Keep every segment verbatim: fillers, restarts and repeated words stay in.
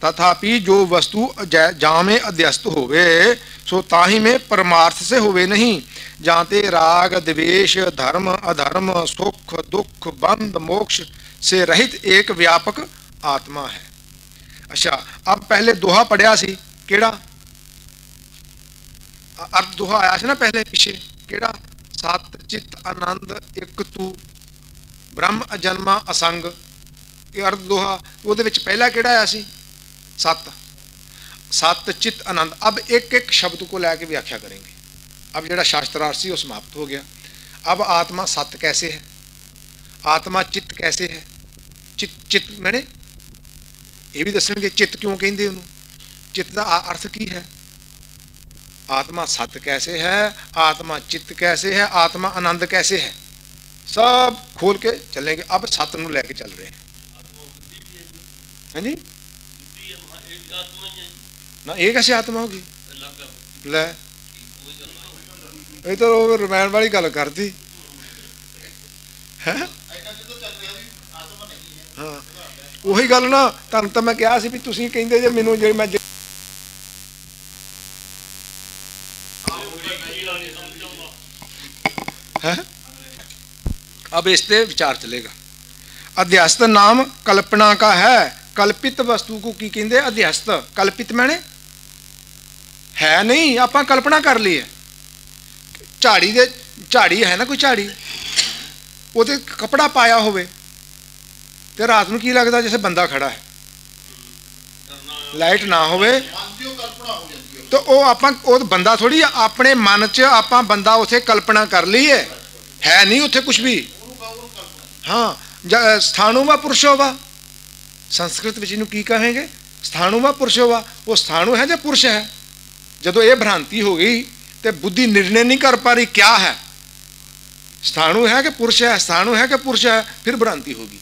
तथापि जो वस्तु जामे अध्यस्त होवे सो ताही में परमार्थ से होवे नहीं। जाते राग द्वेष धर्म अधर्म सुख दुख बंध मोक्ष से रहित एक व्यापक आत्मा है। अच्छा, अब पहले दोहा पढ़िया सी केड़ा अर्थ दोहा आया सी ना पहले पिछे केड़ा सत चित आनंद एक तू ब्रह्म अजन्मा असंग, ये अर्थ दोहा ਉਹਦੇ ਵਿੱਚ पहला केड़ा आया सी सत सत चित आनंद। अब एक एक शब्द को लेके व्याख्या करेंगे। अब जो शास्त्रार्थ सी वो समाप्त हो गया। अब आत्मा सत कैसे है, आत्मा चित्त कैसे है, चित्त चित्त मैंने ये भी दसेंगे चित्त क्यों कहते उन्होंने, चित्त का अर्थ की है, आत्मा सत कैसे है, आत्मा चित्त कैसे है, आत्मा आनंद कैसे है, सब खोल के चलेंगे। अब सत नूं लैके चल रहे हैं। हाँ जी ना, ये कैसे आत्मा होगी लै, ये तो रमायण वाली गल करती है। हाँ वही गल ना, तुहानूं तां मैं कहा सी भी तुसीं कहिंदे जे मैनूं जे मैं है। अब इस पे विचार चलेगा। अध्यस्त नाम कल्पना का है। कल्पित वस्तु को की कहते अध्यस्त, कल्पित मैंने है नहीं, आप कल्पना कर ली है। झाड़ी दे झाड़ी है ना, कोई झाड़ी वो कपड़ा पाया होवे ते रात में की लगता जैसे बंदा खड़ा है, लाइट ना होवे तो वो आप बंदा थोड़ी अपने मन च आप बंदा उसे कल्पना कर ली है, है नहीं उथे कुछ भी। हाँ स्थाणु व पुरुषो वा, संस्कृत विच इहनूं की कहेंगे, स्थाणु व पुरुषो वा। वो स्थाणु है या पुरुष है। जदों ये भ्रांति हो गई तो बुद्धि निर्णय नहीं कर पा रही क्या है, स्थाणु है कि पुरुष है, स्थाणु है कि पुरुष है, फिर भ्रांति होगी,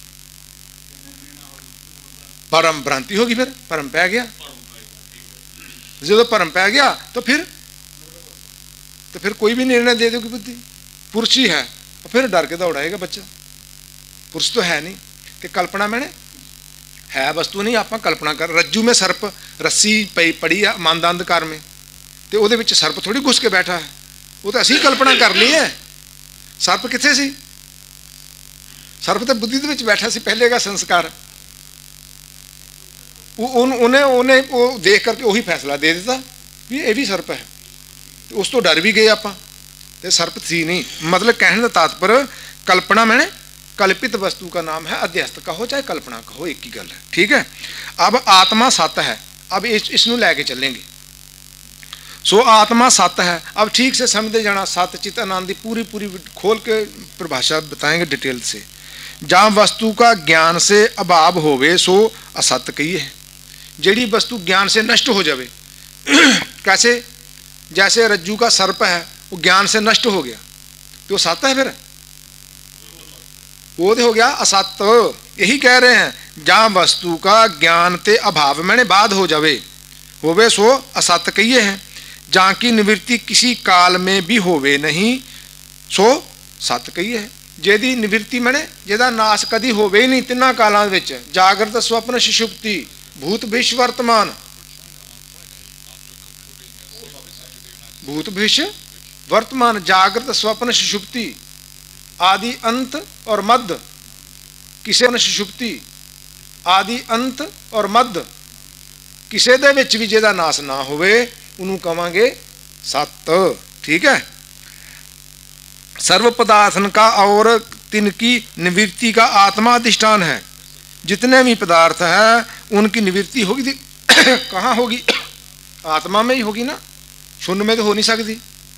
परम भ्रांति होगी, फिर परम पै गया। जो परम पै गया तो फिर तो फिर कोई भी निर्णय दे देगी बुद्धि, पुरुष ही है, तो फिर डर के दौड़ाएगा बच्चा, पुरुष तो है नहीं। कि कल्पना मैंने है वस्तु नहीं, आप कल्पना कर। रज्जू में सर्प रस्सी पई पड़ी है मंद अंधकार में, तो वो सर्प थोड़ी घुस के बैठा है, वो तो असी कल्पना कर ली है। सर्प कितने सी, सर्प तो बुद्धि के बैठा सी, पहले का संस्कार उन्हें उन्हें वो देख करके वही फैसला दे देता भी ये भी सर्प है, तो उस तो डर भी गए आप, तो सर्प थी नहीं। मतलब कहने का तात्पर्य कल्पना मैंने कल्पित वस्तु का नाम है अध्यस्त कहो चाहे कल्पना कहो, एक ही गल है। ठीक है। अब आत्मा सत है, अब इस इसनू लैके चलेंगे। सो आत्मा सत है। अब ठीक से समझते जाना, सत चित आनंद पूरी पूरी खोल के परिभाषा बताएंगे डिटेल से। जहाँ वस्तु का ज्ञान से अभाव होवे सो असत कही है। जेड़ी वस्तु ज्ञान से नष्ट हो जावे कैसे, जैसे रज्जू का सर्प है वो ज्ञान से नष्ट हो गया तो सत है, फिर वो हो गया असत। यही कह रहे हैं जहाँ वस्तु का ज्ञान ते अभाव मैंने बाद हो जावे होवे सो असत कहिए हैं। जहाँ की निवृत्ति किसी काल में भी होवे नहीं सो सत कहिए है। जेदी निवृत्ति मैंने जेदा नाश कदी होवे नहीं तिना कालों विच, जागृत स्वप्न सुषुप्ति भूत भविष्य वर्तमान, भूत भविष्य वर्तमान जागृत स्वप्न सुषुप्ति आदि अंत और मध्य, किसे सुषुप्ति आदि अंत और मध्य किसे दे विच भी जेदा नाश ना होवे उन्होंने कहांगे सत। ठीक है। सर्व पदार्थन का और तिनकी निवृत्ति का आत्मा अधिष्ठान है। जितने भी पदार्थ है उनकी निवृत्ति होगी कहाँ होगी, आत्मा में ही होगी ना, शून्य में तो हो नहीं सकती।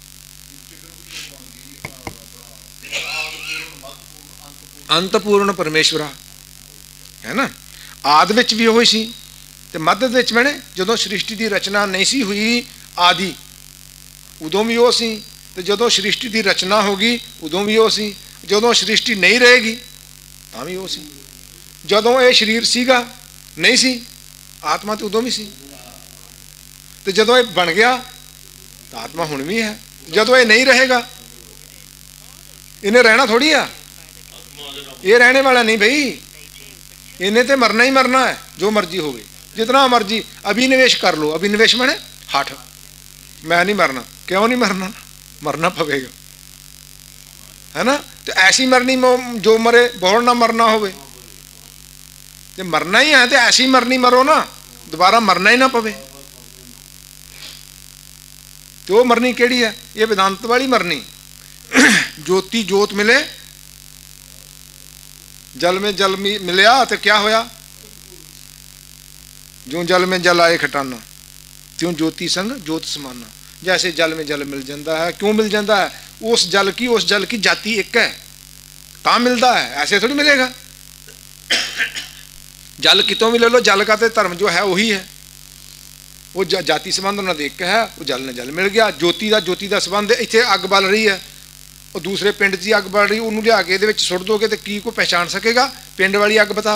अंतपूर्ण परमेश्वरा है ना, आदि विच भी होई सी ते मध्य विच मैंने जदों सृष्टि की रचना नहीं सी हुई आदि उदों भी वो सी, तो जदों सृष्टि की रचना होगी उदों भी वो सी, जदों सृष्टि नहीं रहेगी तां भी वो सी, जदों ये शरीर सीगा नहीं सी आत्मा तो उदों भी सी, तो जदों ये बन गया तो आत्मा हुण भी है, जदों ये नहीं रहेगा इन्हें रहना थोड़ी है, ये रहने वाला नहीं भाई, इन्हें तो मरना ही मरना है जो मर्जी हो गई। जितना मर्जी अभिनिवेश कर लो। अभिनिवेश माने हठ, मैं नहीं मरना। क्यों नहीं मरना? मरना पवेगा, है ना। तो ऐसी मरनी जो मरे बहुत ना मरना होवे। जे मरना ही है तो ऐसी मरनी मरो ना, दोबारा मरना ही ना पवे। तो वो मरनी केड़ी है? ये वेदांत वाली मरनी। ज्योति जोत मिले, जल में जल मिलया तो क्या होया? जो जल में जल आए खटाना, त्यों ज्योति संग जोत समाना। जैसे जल में जल मिल जाता है। क्यों मिल जाता है? उस जल की उस जल की जाति एक है, ता मिलता है, ऐसे थोड़ी मिलेगा। जल कितों भी ले लो, जल का तो धर्म जो है वही है। वो जाति संबंध उन्होंने एक है, वो जल ने जल मिल गया। ज्योति का ज्योति का संबंध, इतने अग बल रही है, और दूसरे पिंड की अग बल रही, उन्होंने लिया के ये सुट दोगे तो की को पहचान सकेगा? पिंड वाली अग बता।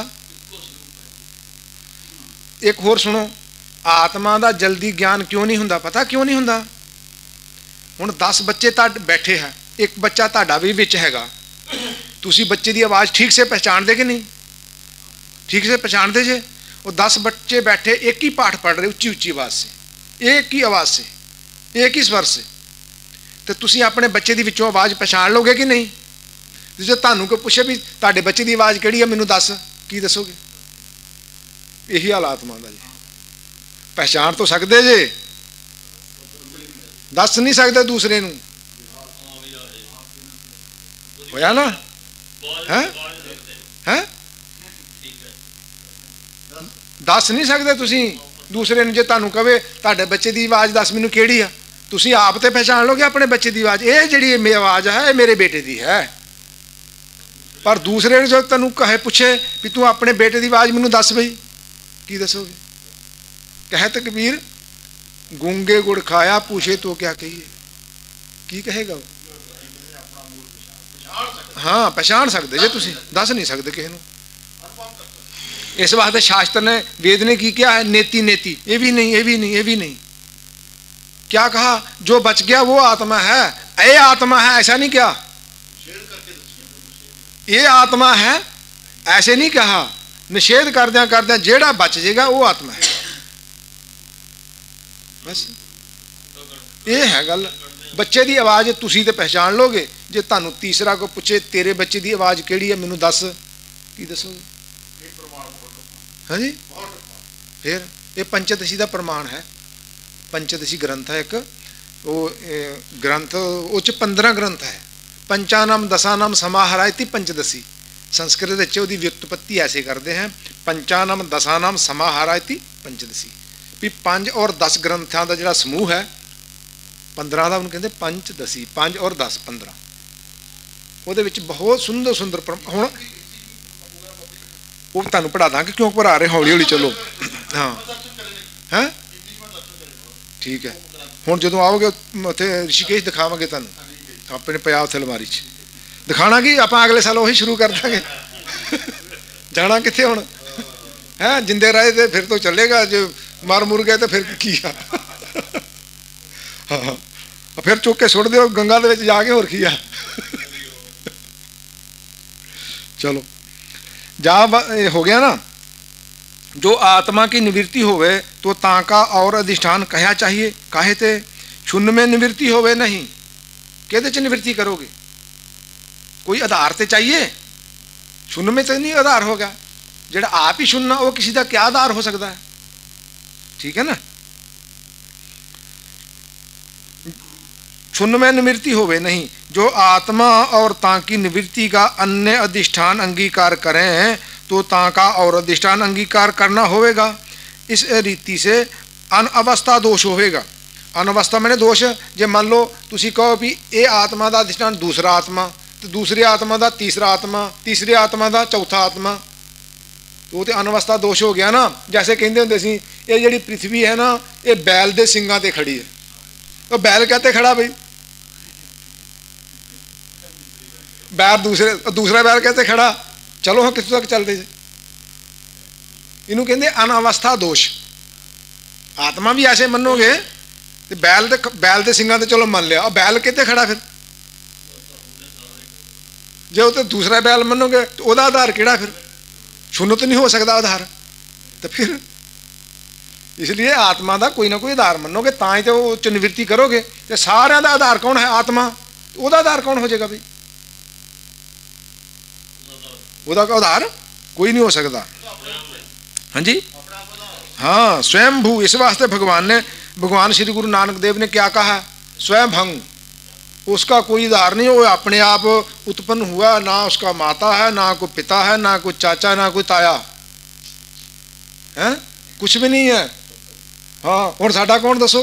एक होर सुनो, आत्मा का जल्दी ज्ञान क्यों नहीं होंदा? पता क्यों नहीं होंदा? हुण दस बच्चे ताड बैठे हैं, एक बच्चा ताडा भी विच हैगा, तुसी बच्चे की आवाज़ ठीक से पहचान दे कि नहीं? ठीक से पहचान दे जे। वो दस बच्चे बैठे एक ही पाठ पढ़ रहे उच्ची उच्ची आवाज़ से, एक ही आवाज़ से, एक ही स्वर से, तो तुसी अपने बच्चे की विचों आवाज़ पहचान लोगे कि नहीं? जो तुहानू कोई पूछे भी तुहाडे बच्चे की आवाज़ किहड़ी है, मैनू दस, की दसोगे? यही हाल आत्मा का जी। पहचान तो सकते जे, दस नहीं सकते दूसरे नू। होया ना? है है दस नहीं सकते तुसी दूसरे नू। जे तुहानू कहे तुहाडे बच्चे की आवाज़ दस, मैनू किहड़ी आ, तुसी आप तो पहचान लोगे अपने बच्चे की आवाज़, ये जिहड़ी मेरी आवाज़ है मेरे बेटे की है। पर दूसरे ने जो तेनू कहे पूछे भी तू अपने बेटे की आवाज़ मैनू दस बई, की दसोगे? कहे तो कबीर, गूंगे गुड़ खाया पूछे तो क्या कहिए, की कहेगा वो? हाँ पहचान सकते जे, तुसी दस नहीं सकते किसी नू। इस वास्ते शास्त्र ने, वेद ने की क्या है? नेति नेति, ये भी नहीं, ये भी नहीं, ये भी नहीं। क्या कहा? जो बच गया वो आत्मा है, ये आत्मा है, ऐसा नहीं क्या? ये आत्मा है ऐसे नहीं कहा। निषेध करद्या करद्या जेड़ा बच जाएगा वो आत्मा है, बस ये है गल। बच्चे की आवाज़ तुसी तो पहचान लोगे, जे तुहानू तीसरा को पूछे तेरे बच्चे की आवाज़ किहड़ी है, मैनू दस, की दसोगे? हाँ जी। फिर ये पंचदशी का प्रमाण है। पंचदशी ग्रंथ है एक, वो ग्रंथ उस पंद्रह ग्रंथ है। पंचानाम दसानाम समाहरायति पंचदशी, संस्कृत वो व्युत्पत्ति ऐसे करते हैं, पंचानाम दसानाम समाहरायति पंचदशी, भी पांच और दस ग्रंथों का जोड़ा समूह है, पंद्रह का उन्होंने कहते पंचदशी, पांच और दस पंद्रह। वो बहुत सुंदर सुंदर हुण वो तुहानू पढ़ा दांगे, क्यों पढ़ा रहे, हौली हौली चलो। हाँ हैं ठीक है। हुण जदों आओगे उत्थे ऋषिकेश दिखावांगे तुहानू, अपने पिया उत्थे अलमारी च दिखाना कि आप अगले साल वही शुरू कर देंगे। जाना कित्थे हुण है, जिंदे रहे तो फिर तो चलेगा, जो मर मुर गए तो फिर की आ। हाँ फिर चुक के सुट दो गंगा दे विच जाके, होर की आ। चलो जा हो गया ना। जो आत्मा की निवृत्ति होवे तो ताका और अधिष्ठान कहा चाहिए, काहे ते शून्य में निवृत्ति होवे नहीं, कहते च निवृत्ति करोगे, कोई आधार तो चाहिए। शून्य में तो नहीं आधार होगा, जेड़ा आप ही शून्य वो किसी का क्या आधार हो सकता है? ठीक है ना। शून्य में निवृत्ति होवे नहीं, जो आत्मा और ताकी निवृत्ति का अन्य अधिष्ठान अंगीकार करें तो ताका और अधिष्ठान अंगीकार करना होवेगा। इस रीति से अनअवस्था दोष होवेगा। अनवस्था मैंने दोष, जे मान लो तुसी कहो भी ये आत्मा का अधिष्ठान दूसरा आत्मा, तो दूसरी आत्मा का तीसरा आत्मा, तीसरी आत्मा का चौथा आत्मा, तो वो तो अनवस्था दोष हो गया ना। जैसे कहते होंगे सी ये जी पृथ्वी है ना, ये बैल के सिंगां ते खड़ी है, तो बैल कहते खड़ा भाई, बैल दूसरे दूसरा बैल कहते खड़ा, चलो हाँ कितों तक चलते जे। इनू कहते अनवस्था दोष। आत्मा भी ऐसे मनोगे तो बैल दे बैल के सिंगां ते चलो मान लिया, और बैल कहते खड़ा फिर जो तो दूसरा बैल मनोगे तो वह आधार केड़ा फिर? शून्य तो नहीं हो सकता आधार, तो फिर इसलिए आत्मा का कोई ना कोई आधार मनोगे तो ही तो वो च निवृत्ति करोगे। तो सारिਆਂ ਦਾ आधार कौन है? आत्मा। ਉਹਦਾ आधार कौन हो जाएगा भाई? ਉਹਦਾ आधार कोई नहीं हो सकता। हाँ जी, हाँ, स्वयंभू। इस वास्ते भगवान ने, भगवान श्री गुरु नानक देव ने क्या कहा? स्वयं भंग। उसका कोई आधार नहीं, वो अपने आप उत्पन्न हुआ, ना उसका माता है, ना कोई पिता है, ना कोई चाचा, ना कोई ताया है, कुछ भी नहीं है। हाँ, और साडा कौन दसो?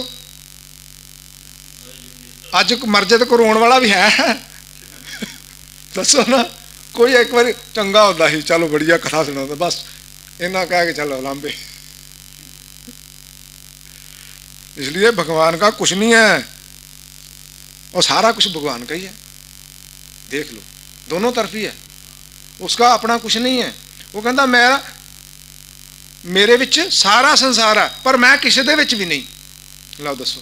अज मरजे तो रोण वाला भी है दसो ना। कोई एक बार चंगा होता ही, चलो बढ़िया कथा सुना, बस इन्ना कह के चलो लांबे। इसलिए भगवान का कुछ नहीं है और सारा कुछ भगवान का ही है। देख लो, दोनों तरफ ही है। उसका अपना कुछ नहीं है। वो कहता मैं, मेरे विच सारा संसार है पर मैं किसी दे विच भी नहीं। लो दसो,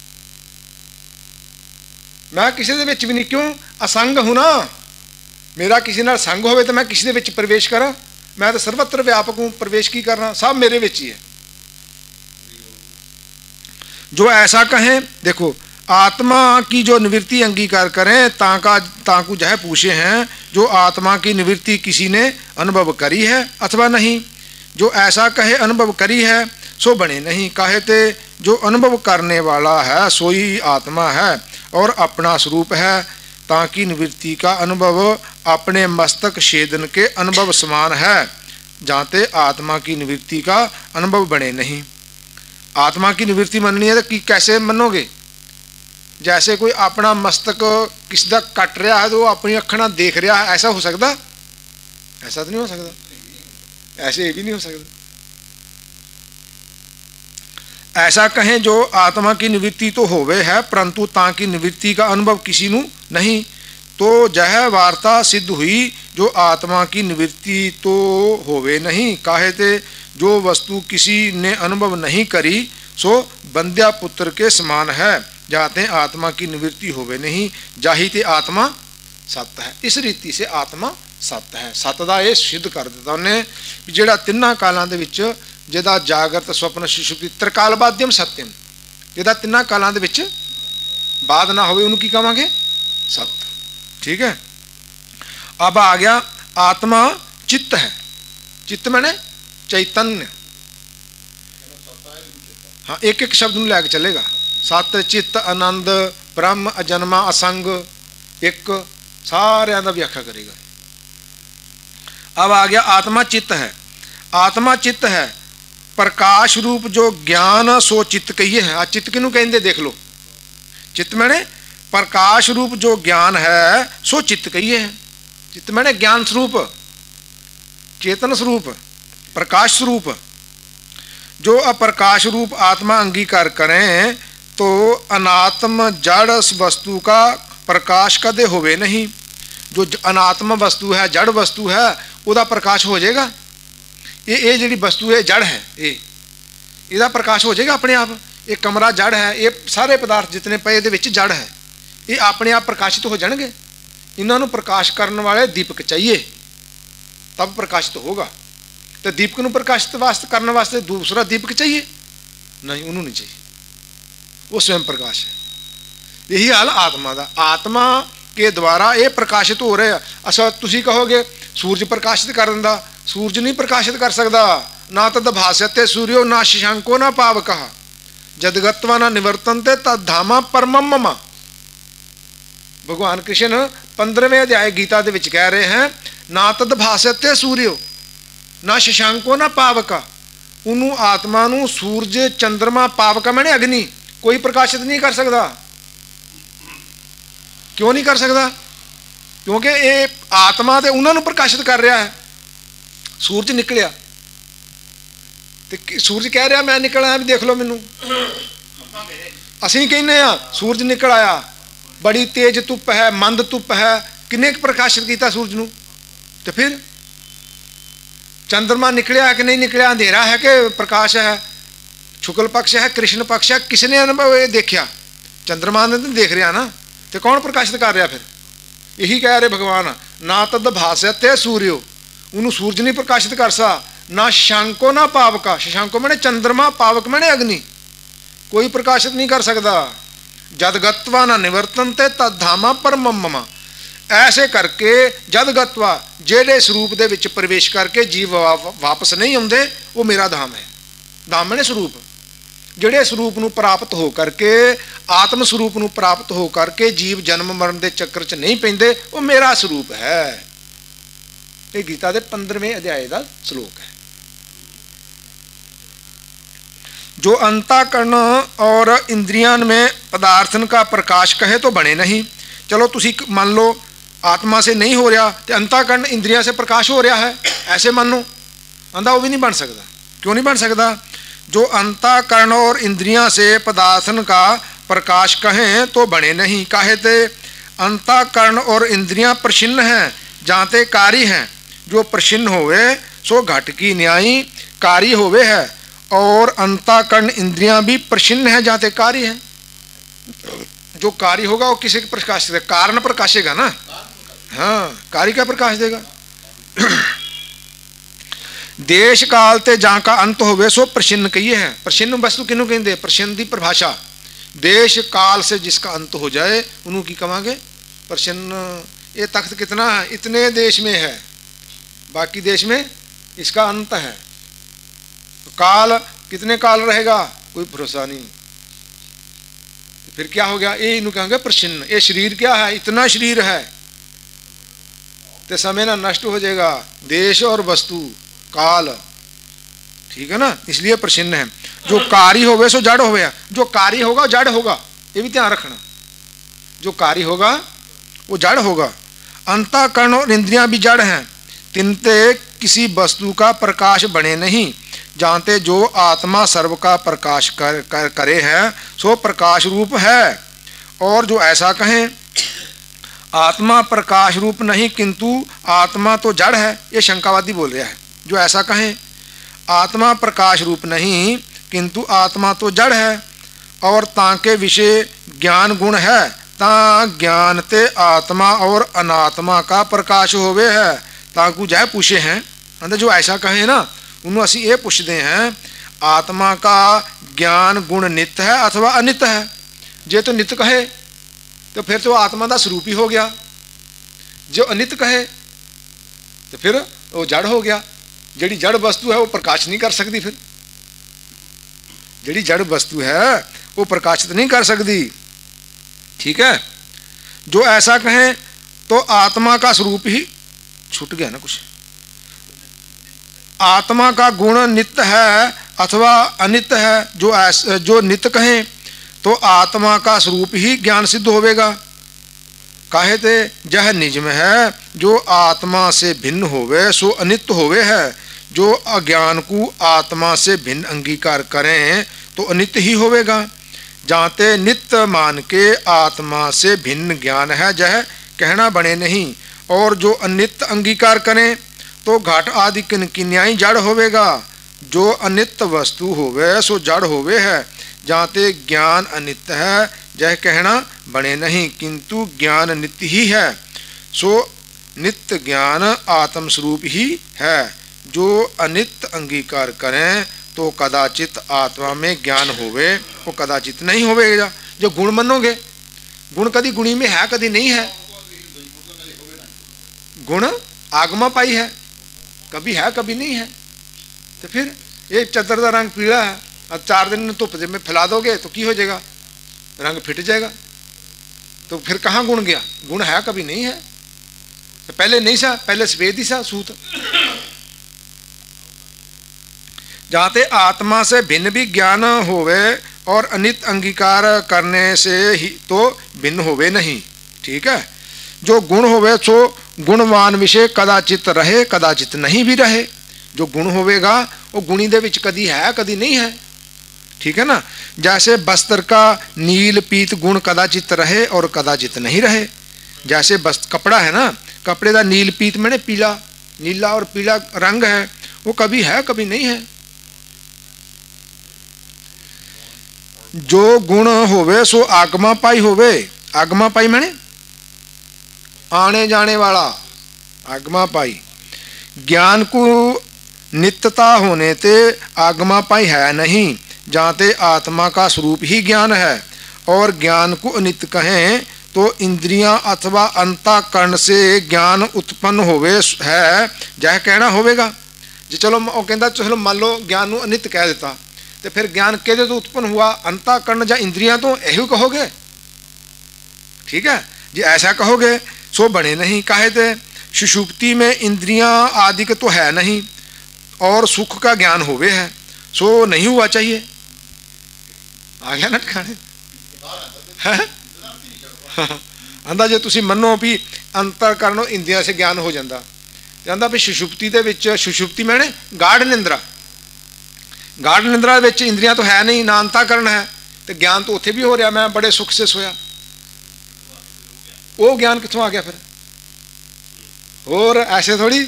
मैं किसी दे विच भी नहीं। क्यों? असंग हूं ना। मेरा किसी नाल संग होवे तो मैं किसी दे विच प्रवेश करा? मैं तो सर्वत्र व्यापक हूं, प्रवेश की करना, सब मेरे विच ही है। जो ऐसा कहें, देखो, आत्मा की जो निवृत्ति अंगीकार करें, ताका ताकू जह पूछे हैं, जो आत्मा की निवृत्ति किसी ने अनुभव करी है अथवा नहीं। जो ऐसा कहे अनुभव करी है सो बने नहीं, काहे ते जो अनुभव करने वाला है सोई आत्मा है और अपना स्वरूप है। ताकि निवृत्ति का अनुभव अपने मस्तक छेदन के अनुभव समान है, जाते आत्मा की निवृत्ति का अनुभव बने नहीं। आत्मा की निवृत्ति मननी है तो कि कैसे मनोगे? जैसे कोई अपना मस्तक किसी का कट रहा है तो वो अपनी अखा नाल देख रहा है, ऐसा हो सकता? ऐसा तो नहीं हो सकता। ऐसे भी नहीं हो सकता। ऐसा कहें जो आत्मा की निवृत्ति तो होवे है परंतु ताकि निवृत्ति का अनुभव किसी नू नहीं, तो जह वार्ता सिद्ध हुई जो आत्मा की निवृत्ति तो होवे नहीं। काहे ते जो वस्तु किसी ने अनुभव नहीं करी सो बंध्या पुत्र के समान है, जाते आत्मा की निवृत्ति होवे नहीं, जाहिते आत्मा सत्य है। इस रीति से आत्मा सत्य है। सत्य का यह सिद्ध कर दिता उन्हें भी जिहड़ा तिन्ना कालों दे विच जिहदा जागृत स्वप्न सुषुप्ति त्रिकालबाध्यम सत्यम, जिहदा तिन्ना कालों दे विच बाद ना होवे उन्होंने की कहांगे? सत्य। ठीक है। अब आ गया आत्मा चित्त है। चित्त माने चैतन्य। हाँ, एक एक शब्द में लैके चलेगा। सत्य, चित्त, आनंद, ब्रह्म, अजन्मा, असंग, एक, सारे का व्याख्या करेगा। अब आ गया आत्मा चित्त है। आत्मा चित्त है, प्रकाश रूप जो ज्ञान सो चित्त कहिए है। आ चित्त किनू कहते देख लो। चित्त मैंने प्रकाश रूप जो ज्ञान है सो चित्त कहिए है। चित्त मैंने ज्ञान स्वरूप, चेतन स्वरूप, प्रकाश स्वरूप। जो अप्रकाश रूप आत्मा अंगीकार करें तो अनात्म जड़ वस्तु का प्रकाश कदे होवे नहीं। जो अनात्म वस्तु है, जड़ वस्तु है, उसका प्रकाश हो जाएगा। ये ये जी वस्तु है जड़ है, ये इसका प्रकाश हो जाएगा अपने आप। ये कमरा जड़ है, ये सारे पदार्थ जितने पे ये जड़ है, ये अपने आप प्रकाशित हो जाएंगे। इन्होंने प्रकाश करने वाले दीपक चाहिए तब प्रकाशित होगा। तो दीपक को प्रकाशित वास्ते करने वास्ते दूसरा दीपक चाहिए नहीं, उन्होंने नहीं चाहिए, वो स्वयं प्रकाश है। यही हाल आत्मा का। आत्मा के द्वारा ये प्रकाशित हो रहे। अच्छा तुसी कहोगे सूरज प्रकाशित कर दिंदा, सूरज नहीं प्रकाशित कर सकता। ना तद भास्यते सूर्यो ना शशांको ना पावकः जदगत्वा ना निवर्तन्ते तद धामा परमम मम। भगवान कृष्ण पंद्रहवें अध्याय गीता दे विच कह रहे हैं, ना तद भास्यते सूर्यो ना शशांको ना पावका। उन्होंने आत्मा नू सूरज, चंद्रमा, पावका मैंने अग्नि कोई प्रकाशित नहीं कर सकता। क्यों नहीं कर सकता? क्योंकि ये आत्मा तो उन्होंने प्रकाशित कर रहा है। सूरज निकलिया तो सूरज कह रहा मैं निकल आया भी देख लो मैनू। असीं कहने सूरज निकल आया, बड़ी तेज धुप है, मंद धुप है, किन्ने प्रकाशित किया सूरज नू? तो फिर चंद्रमा निकलिया है कि नहीं निकलिया, अंधेरा है कि प्रकाश है, शुक्ल पक्ष है, कृष्ण पक्ष है, किसने अनुभव ये देखा? चंद्रमा ने तो देख रहा ना, तो कौन प्रकाशित कर रहा? फिर यही कह रहे भगवान, ना तद भास्यते सूर्यो, उन्होंने सूरज नहीं प्रकाशित कर सा, ना शशांको ना पावका, शशांको मैंने चंद्रमा, पावक मैंने अग्नि, कोई प्रकाशित नहीं कर सकता। जदगत्वा ना निवर्तनते तद्धामा परमम मम, ऐसे करके जदगत्वा जेड़े स्वरूप दे विच प्रवेश करके जीव वापस नहीं आउंदे, वो मेरा धाम है। धाम मैंने स्वरूप, ਜਿਹੜੇ ਸਰੂਪ ਨੂੰ ਪ੍ਰਾਪਤ ਹੋ ਕਰਕੇ, ਆਤਮ ਸਰੂਪ ਨੂੰ ਪ੍ਰਾਪਤ ਹੋ ਕਰਕੇ ਜੀਵ ਜਨਮ ਮਰਨ ਦੇ ਚੱਕਰ 'ਚ ਨਹੀਂ ਪੈਂਦੇ, ਉਹ ਮੇਰਾ ਸਰੂਪ ਹੈ। ਇਹ ਗੀਤਾ ਦੇ ਪੰਦਰਵੇਂ ਅਧਿਆਏ ਦਾ ਸ਼ਲੋਕ ਹੈ। जो अंतःकरण और इंद्रियां में पदार्थन का प्रकाश कहे तो बने नहीं। चलो तुसी मान लो आत्मा से नहीं हो रहा तो अंतःकरण इंद्रियां से प्रकाश हो रहा है, ऐसे मानो, आंदा वो भी नहीं बन सकता। क्यों नहीं बन सकता? जो अंतःकरण और इंद्रियां से पदार्थन का प्रकाश कहें तो बने नहीं। काहे ते अंतःकरण और इंद्रियां प्रचिन्न हैं, जाते कारी हैं। जो प्रचिन्न होवे सो घट की न्यायी कारी होवे है, और अंतःकरण इंद्रियां भी प्रचिन्न हैं, जाते कारी हैं। जो कारी होगा वो किसी प्रकाश देगा? कारण प्रकाशेगा ना। हाँ, कारी क्या प्रकाश देगा? देश काल ते जहाँ का अंत होवे सो प्रचिन्न कहिए है। प्रचिन्न वस्तु किन्हों कहते? प्रचिन्न की परिभाषा देश काल से जिसका अंत हो जाए उन्हों की कमांगे प्रचिन्न। ये तख्त कितना है? इतने देश में है, बाकी देश में इसका अंत है। तो काल कितने काल रहेगा? कोई भरोसा नहीं। तो फिर क्या हो गया? ये इन्हों कहेंगे प्रचिन्न। ये शरीर क्या है? इतना शरीर है, तो समय ना नष्ट हो जाएगा। देश और वस्तु काल, ठीक है ना, इसलिए प्रचिन्न है। जो कारी होवे सो जड़ होवे, जो कारी होगा जड़ होगा, ये भी ध्यान रखना। जो कारी होगा वो जड़ होगा। अंतःकरण और इंद्रियां भी जड़ हैं, तिनते किसी वस्तु का प्रकाश बने नहीं। जानते जो आत्मा सर्व का प्रकाश कर, कर करे है सो प्रकाश रूप है। और जो ऐसा कहें आत्मा प्रकाश रूप नहीं किंतु आत्मा तो जड़ है, ये शंकावादी बोल रहा है। जो ऐसा कहें आत्मा प्रकाश रूप नहीं किंतु आत्मा तो जड़ है, और ताके विषय ज्ञान गुण है, ता ज्ञान ते आत्मा और अनात्मा का प्रकाश होवे है। ताकू जय पूछे हैं अंदर, जो ऐसा कहे ना उन्होंने असी ये पूछते हैं आत्मा का ज्ञान गुण नित्य है अथवा अनित्य है। जे तो नित्य कहे तो फिर तो आत्मा का स्वरूप ही हो गया। जो अनित्य कहे तो फिर वो जड़ हो गया। जड़ी जड़ वस्तु है वो प्रकाश नहीं कर सकती। फिर जड़ी जड़ वस्तु है वो प्रकाशित नहीं कर सकती, ठीक है। जो ऐसा कहें तो आत्मा का स्वरूप ही छूट गया ना कुछ। आत्मा का गुण नित्य है अथवा अनित्य है। जो ऐसा जो नित्य कहें तो आत्मा का स्वरूप ही ज्ञान सिद्ध होवेगा। काहे ते जह निज में है, जो आत्मा से भिन्न होवे सो अनित्य होवे है। जो अज्ञान को आत्मा से भिन्न अंगीकार करें तो अनित्य ही होवेगा। जाते नित्य मान के आत्मा से भिन्न ज्ञान है, जह कहना बने नहीं। और जो अनित्य अंगीकार करें तो घाट आदि किन्याई जड़ होवेगा। जो अनित्य वस्तु होवे सो जड़ होवे है। जाते ज्ञान अनित्य है, जह कहना बने नहीं किंतु ज्ञान नित्य ही है। सो नित्य ज्ञान आत्म स्वरूप ही है। जो अनित्य अंगीकार करें तो कदाचित आत्मा में ज्ञान होवे, वो कदाचित नहीं होवेगा। जो गुण मनोगे, गुण कभी गुणी में है कभी नहीं है। गुण आगमा पाई है, कभी है कभी नहीं है। तो फिर एक चद्दर का रंग पीला है, अब चार दिन धुप में फैला दोगे तो की हो जाएगा? रंग फिट जाएगा। तो फिर कहाँ गुण गया? गुण है कभी नहीं है। तो पहले नहीं सा, पहले सफेद ही सा सूत। जाते आत्मा से भिन्न भी ज्ञान होवे और अनित्य अंगीकार करने से ही तो भिन्न होवे नहीं, ठीक है। जो गुण होवे सो गुणवान विषय कदाचित रहे, कदाचित नहीं भी रहे। जो गुण होवेगा वो गुणी दे विच कदी है कदी नहीं है, ठीक है ना। जैसे वस्त्र का नील पीत गुण कदाचित रहे और कदाचित नहीं रहे। जैसे वस्त्र कपड़ा है ना, कपड़े का नील पीत मैंने पीला, नीला और पीला रंग है, वो कभी है कभी नहीं है। जो गुण होवे सो आगमा पाई होवे। आगमा पाई मैंने आने जाने वाला, आगमा पाई। ज्ञान को नित्यता होने ते आगमा पाई है नहीं, जाते आत्मा का स्वरूप ही ज्ञान है। और ज्ञान को अनित्य कहें तो इंद्रियां अथवा अंतःकरण से ज्ञान उत्पन्न होवे है, जह कहना होवेगा। जे चलो वो कहता चलो मान लो ज्ञान को अनित्य कह देता, तो फिर ज्ञान कहते तो उत्पन्न हुआ अंतःकरण या इंद्रियां, तो यही कहोगे, ठीक है जी। ऐसा कहोगे सो बने नहीं। काहे थे सुषुप्ति में इंद्रियां आदि का तो है नहीं और सुख का ज्ञान होवे है, सो नहीं हुआ चाहिए। आ गया नट खाने आंदा जे तुसी मनो भी अंतःकरण इंद्रियां से ज्ञान हो जाता, कहता भी सुषुप्ति दे विच, सुषुप्ति मैंने गाढ़ निंद्रा, गाढ़ निंद्रा विच इंद्रियां तो है नहीं, ना अंतःकरण है, तो ज्ञान तो उत्थे भी हो रहा, मैं बड़े सुख से सोया। वो ज्ञान कित्थों आ गया फिर? और ऐसे थोड़ी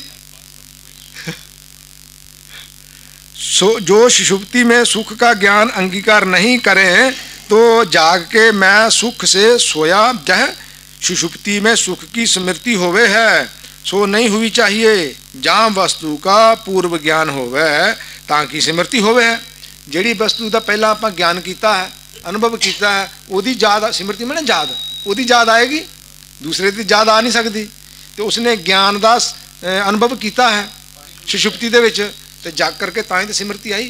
सो जो सुषुप्ति में सुख का ज्ञान अंगीकार नहीं करें तो जाग के मैं सुख से सोया, जह सुषुप्ति में सुख की स्मृति होवे है, सो नहीं हुई चाहिए। जहाँ वस्तु का पूर्व ज्ञान होवे ताकि स्मृति होवे है। जिहड़ी वस्तु का पहला आप ज्ञान किया है, अनुभव किया है, ओदी याद, स्मृति मैंने याद, ओदी याद आएगी, दूसरे की याद आ नहीं सकती। तो उसने ज्ञान का अनुभव किया है सुषुप्ति दे विच, तो जाग करके ताई तो स्मृति आई।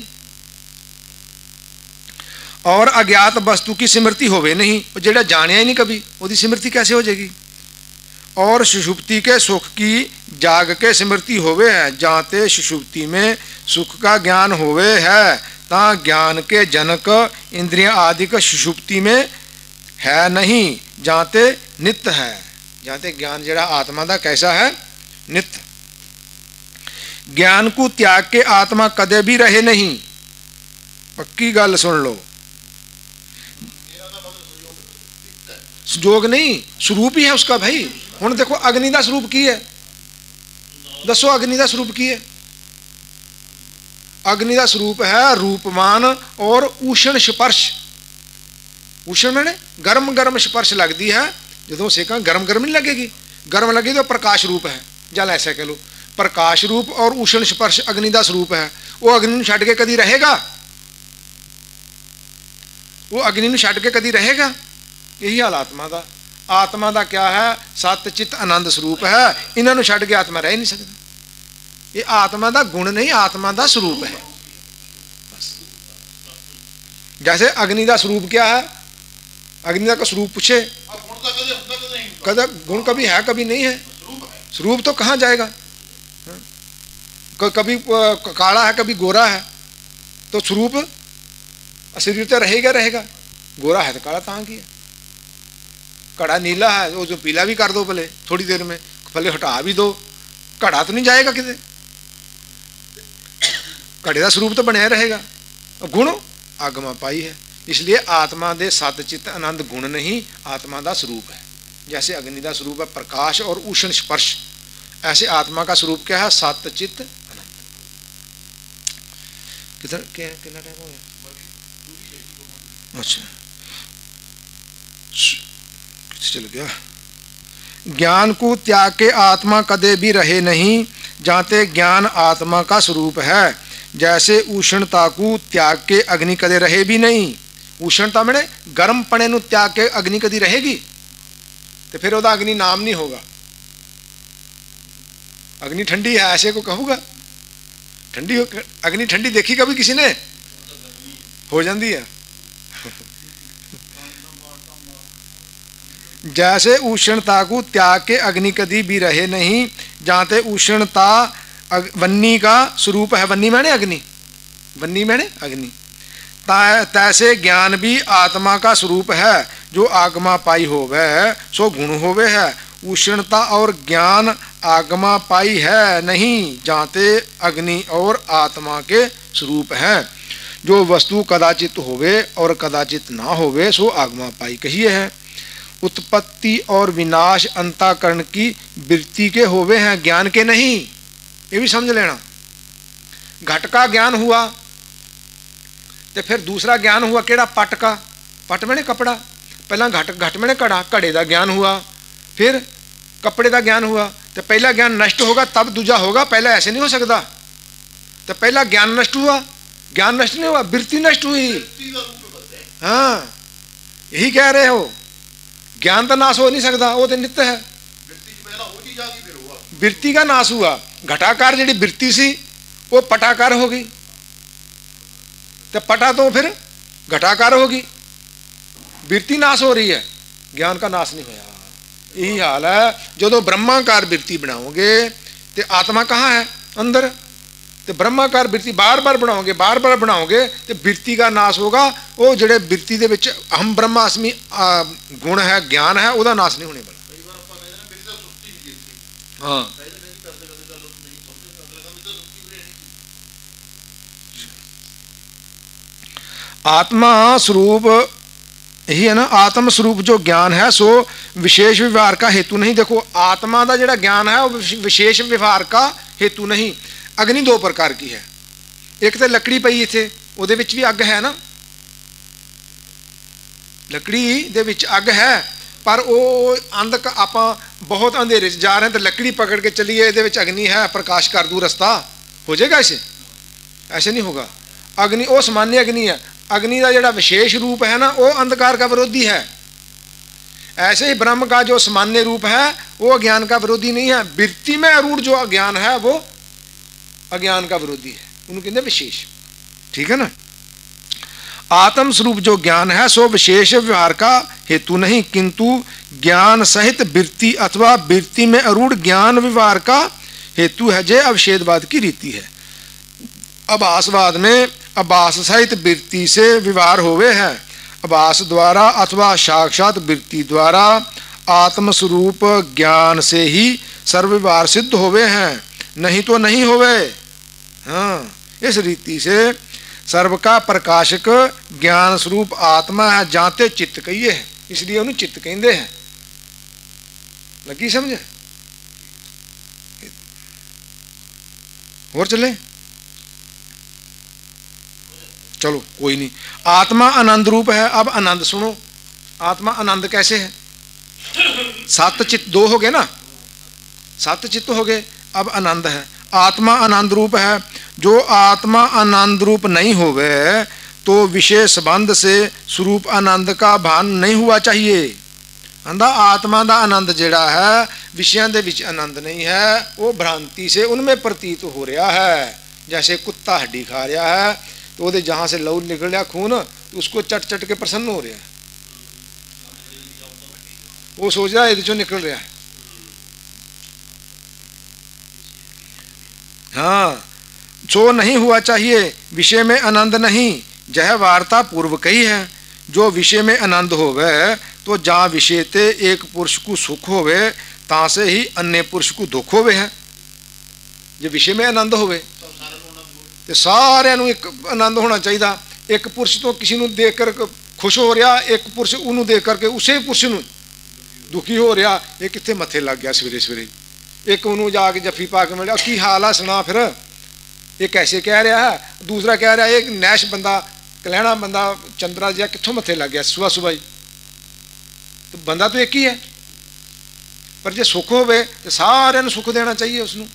और अज्ञात वस्तु की स्मृति होवे नहीं, जेड़ा जानिया ही नहीं कभी, उसकी स्मृति कैसे हो जाएगी। और सुषुप्ति के सुख की जाग के स्मृति होवे है, जाते सुषुप्ति में सुख का ज्ञान होवे है, ता ज्ञान के जनक इंद्रियां आदि का सुषुप्ति में है नहीं, जाते नित्य है। जाते ज्ञान जेड़ा आत्मा का कैसा है? नित्य। ज्ञान को त्याग के आत्मा कदे भी रहे नहीं, पक्की गल सुन लो। जोग नहीं, स्वरूप ही है उसका भाई। हुण देखो अग्नि का स्वरूप की है, दसो अग्नि का स्वरूप की है? अग्नि का स्वरूप है रूपमान और उष्ण स्पर्श। उष्ण मैंने गर्म गर्म स्पर्श लगती है, जो सेका गर्म गर्म नहीं लगेगी, गर्म लगे तो प्रकाश रूप है। जल ऐसा कह लो, प्रकाश रूप और उष्ण स्पर्श अग्नि का स्वरूप है। वो अग्नि छड्ड के कदी रहेगा? वो अग्नि छड्ड के कदी रहेगा? यही हाल आत्मा का। आत्मा का क्या है? सत चित आनंद स्वरूप है। इन्होंने छड्ड के आत्मा रह नहीं सकती। ये आत्मा का गुण नहीं, आत्मा का स्वरूप है। जैसे अग्नि का स्वरूप क्या है? अग्नि का स्वरूप पूछे, कदा गुण कभी है कभी नहीं है। स्वरूप तो कहाँ जाएगा? कभी काला है कभी गोरा है, तो स्वरूप शरीर तो रहेगा रहेगा। गोरा है तो काला कहाँ की है, घड़ा नीला है वो जो पीला भी कर दो भले थोड़ी देर में, भले हटा भी दो, घड़ा तो नहीं जाएगा किते। घड़े का स्वरूप तो बनया रहेगा। गुण आगमा पाई है, इसलिए आत्मा दे सतचित आनंद गुण नहीं, आत्मा का स्वरूप है। जैसे अग्नि का स्वरूप है प्रकाश और उष्ण स्पर्श, ऐसे आत्मा का स्वरूप क्या है? सतचित आनंद। कितना क्या कितना टाइम हो गया? अच्छा चल गया। ज्ञान को त्याग के आत्मा कदे भी रहे नहीं, जाते ज्ञान आत्मा का स्वरूप है। जैसे उष्णता को त्याग के अग्नि कदे रहे भी नहीं। उष्णता मैंने गर्म पने नु त्याग के अग्नि कदी रहेगी, तो फिर वह अग्नि नाम नहीं होगा। अग्नि ठंडी है ऐसे को कहूगा? ठंडी अग्नि ठंडी देखी कभी किसी ने? हो जाती है। जैसे उष्णता को त्याग के अग्नि कदी भी रहे नहीं, जाते उष्णता वन्नी का स्वरूप है। वन्नी मैंने अग्नि, वन्नी मैंने अग्नि। तैसे ज्ञान भी आत्मा का स्वरूप है, जो आगमा पाई होवे सो गुण होवे है। उष्णता और ज्ञान आगमा पाई है नहीं, जाते अग्नि और आत्मा के स्वरूप है। जो वस्तु कदाचित होवे और कदाचित ना होवे सो आगमा पाई कहिए है। उत्पत्ति और विनाश अंतःकरण की वृत्ति के होवे हैं, ज्ञान के नहीं। ये भी समझ लेना। घट का ज्ञान हुआ तो फिर दूसरा ज्ञान हुआ केड़ा? पट का। पट मैंने कपड़ा। पहला घट घट मैंने कड़ा, कड़े का ज्ञान हुआ, फिर कपड़े का ज्ञान हुआ। तो पहला ज्ञान नष्ट होगा तब दूजा होगा, पहला ऐसे नहीं हो सकता। तो पहला ज्ञान नष्ट हुआ, ज्ञान नष्ट नहीं हुआ, वृत्ति नष्ट हुई। हाँ यही कह रहे हो, ज्ञान तो नाश हो नहीं सकता, वो तो नित्य है। वृत्ति का नाश हुआ, घटाकार जी वृत्ति सी वो पटाकार होगी, तो पटा तो फिर घटाकार होगी। वृत्ति नाश हो रही है, ज्ञान का नाश नहीं होया। यही हाल है, जो तो ब्रह्माकार वृत्ति बनाओगे तो आत्मा कहाँ है? अंदर। तो ब्रह्माकार वृत्ति बार बार बनाओगे, बार बार बनाओगे तो वृत्ति का नाश होगा। वो जड़े वृत्ति दे विच अहम ब्रह्मास्मि गुण है, ज्ञान है, उसका नाश नहीं होने वाला। हाँ आत्मा स्वरूप यही है ना, आत्म स्वरूप जो ज्ञान है सो विशेष व्यवहार का हेतु नहीं। देखो आत्मा का जो ज्ञान है वो विशेष व्यवहार का हेतु नहीं। अग्नि दो प्रकार की है, एक तो लकड़ी पई इत्थे, उहदे विच भी अग है ना, लकड़ी दे विच अग है, पर वो अंध आपां बहुत अंधेरे च जा रहे हैं तो लकड़ी पकड़ के चलिए इहदे विच अग्नि है, प्रकाश कर दूं रास्ता, हो जाएगा ऐसे? ऐसे नहीं होगा। अग्नि वो सामान्य अग्नि है, अग्नि का जोड़ा विशेष रूप है ना वो अंधकार का विरोधी है। ऐसे ही ब्रह्म का जो सामान्य रूप है वो अज्ञान का विरोधी नहीं है। वृत्ति में अरूढ़ जो अज्ञान है वो अज्ञान का विरोधी है, उनको कहते विशेष। ठीक है ना। आत्म स्वरूप जो ज्ञान है सो विशेष व्यवहार का हेतु नहीं, किंतु ज्ञान सहित वृत्ति अथवा वृत्ति में अरूढ़ ज्ञान व्यवहार का हेतु है, जे अवच्छेदवाद की रीति है। आभासवाद में आभास सहित वृत्ति से व्यवहार होवे है, आभास द्वारा अथवा साक्षात वृत्ति द्वारा आत्मस्वरूप ज्ञान से ही सर्वव्यवहार सिद्ध होवे हैं, नहीं तो नहीं होवे। हाँ इस रीति से सर्व का प्रकाशक ज्ञान स्वरूप आत्मा है, जाते चित्त कहिए है, इसलिए उन्हें चित्त कहते हैं। लगी समझे? और चले चलो कोई नहीं। आत्मा आनंद रूप है। अब आनंद सुनो, आत्मा आनंद कैसे है? सात चित्त दो हो गए ना, सात चित्त हो गए, अब आनंद है। आत्मा आनंद रूप है। जो आत्मा आनंद रूप नहीं होवे तो विषय संबंध से स्वरूप आनंद का भान नहीं हुआ चाहिए। आंदा आत्मा का आनंद जेड़ा है विषयों के विच आनंद नहीं है, वो भ्रांति से उनमें प्रतीत हो रहा है। जैसे कुत्ता हड्डी खा रहा है तो वो जहाँ से लहू निकल रहा खून, तो उसको चट चट के प्रसन्न हो रहा है, वो सोच रहा है जो निकल रहा है। हाँ जो नहीं हुआ चाहिए, विषय में आनंद नहीं, यह वार्ता पूर्व कही है। जो विषय में आनंद होवे तो जहाँ विषय ते एक पुरुष को सुख होवे ता से ही अन्य पुरुष को दुख होवे है। जो विषय में आनंद होवे तो सारे नू एक आनंद होना चाहिए। एक पुरुष तो किसी को देख कर खुश हो रहा, एक पुरुष उन्होंने देख करके उसे पुरुष नू दुखी हो रहा। एक कितने मथे लग गया सवेरे सवेरे, एक उन्होंने जाके जफी पा के मिला की हाल है सुना, फिर एक कैसे कह रहा है, दूसरा कह रहा है एक नैश बंदा कलैना बंदा चंद्रा जिहा कितों मथे लग गया सुबह सुबह ही। तो बंदा तो एक ही है, पर जो सुख होवे तो सारे सुख देना चाहिए उसनू।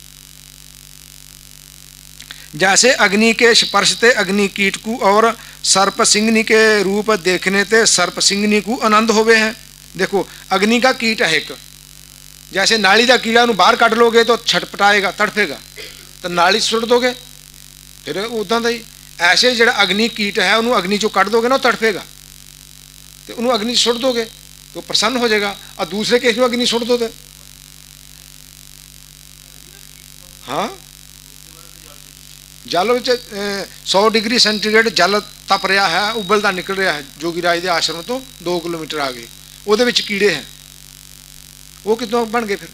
जैसे अग्नि के स्पर्श ते अग्नि कीट को और सर्प सिंगनी के रूप देखने ते सर्प सिंगनी को आनंद होवे है। देखो अग्नि का कीट है एक, जैसे नाली का कीड़ा बाहर कट लोगे तो छटपटाएगा तड़फेगा, तो नाली सुट दोगे फिर उदा का ही। ऐसे जो अग्नि कीट है उन्होंने अग्नि चो कट दोगे ना तड़फेगा, तो उन्होंने अग्नि सुट दोगे तो प्रसन्न हो जाएगा। और दूसरे केस में अग्नि सुट दो तो हाँ जल सौ डिग्री सेंटीग्रेड जल तप रहा है, उबलता निकल रहा है जोगीराज के आश्रम तो दो किलोमीटर आगे, वो कीड़े हैं, वो कितों बन गए फिर?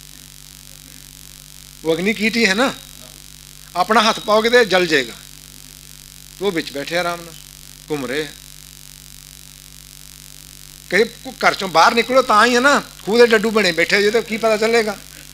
वो अग्नि कीट ही है ना। अपना हाथ पाओगे तो जल जाएगा, तो वो बिच बैठे आराम ना घूम रहे हैं। कहीं घर चों बाहर निकलो ता ही है ना, खूह के डड्डू बने बैठे जो तो की पता चलेगा।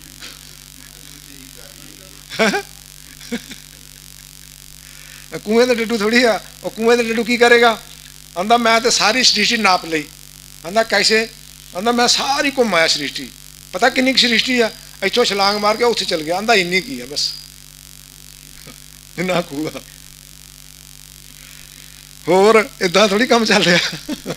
कुएं का डड्डू थोड़ी है, और कुएं का डड्डू की करेगा? आंदा मैं तो सारी सृष्टि नाप ली। आंदा कैसे? आंदा मैं सारी घुमाया सृष्टि, पता किन्नी सृष्टि है, इतों छलांग मार के उत्थे चल गया। आंदा इन्नी की है बस। ना खूगा। होर इदां थोड़ी काम चल रहा।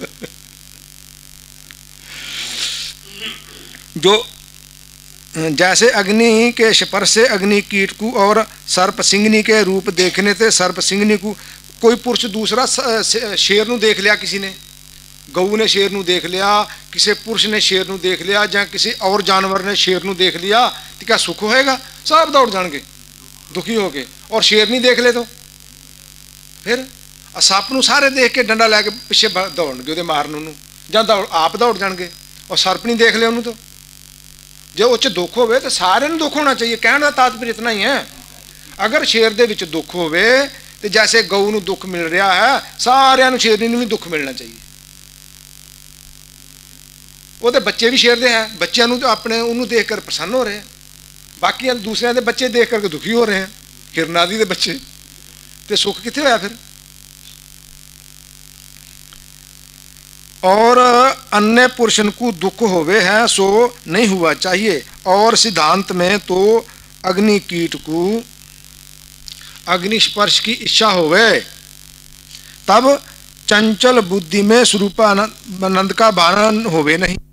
जो जैसे अग्नि के स्पर्श से अग्नि कीट को और सर्प सिंगनी के रूप देखने से सर्प सिंगनी को, कोई पुरुष दूसरा शेर नू देख लिया, किसी ने गऊ ने शेर नू देख लिया, किसी पुरुष ने शेर नू देख लिया, या किसी और जानवर ने शेर नू देख लिया, तो क्या सुख होएगा? सब दौड़ जाएंगे दुखी होके। और शेर नहीं देख ले तो फिर सप नू सारे देख के डंडा लैके पिछे दौड़नगे उहदे मारन नू, जां दौड़ आप दौड़ जाएंगे। और सर्प नहीं देख लिया उन्होंने तो जो उस दुख होवे तो सारे नू दुख होना चाहिए। कहने का तात्पर्य इतना ही है, अगर शेर दे विच दुख होवे तो जैसे गऊ नू दुख मिल रहा है, सारियां नू शेरनी नू भी दुख मिलना चाहिए। वो तो बच्चे भी शेर दे हैं, बच्चों नू तो अपने उन्होंने देख कर प्रसन्न हो रहे हैं, बाकी दूसरे के बच्चे देख करके दुखी हो रहे हैं, हिरनादी के बच्चे, तो सुख कितने होया फिर? और अन्य पुरुषन को दुख होवे है सो नहीं हुआ चाहिए। और सिद्धांत में तो अग्नि कीट को अग्नि स्पर्श की इच्छा होवे तब चंचल बुद्धि में स्वरूपानंद का भान होवे नहीं।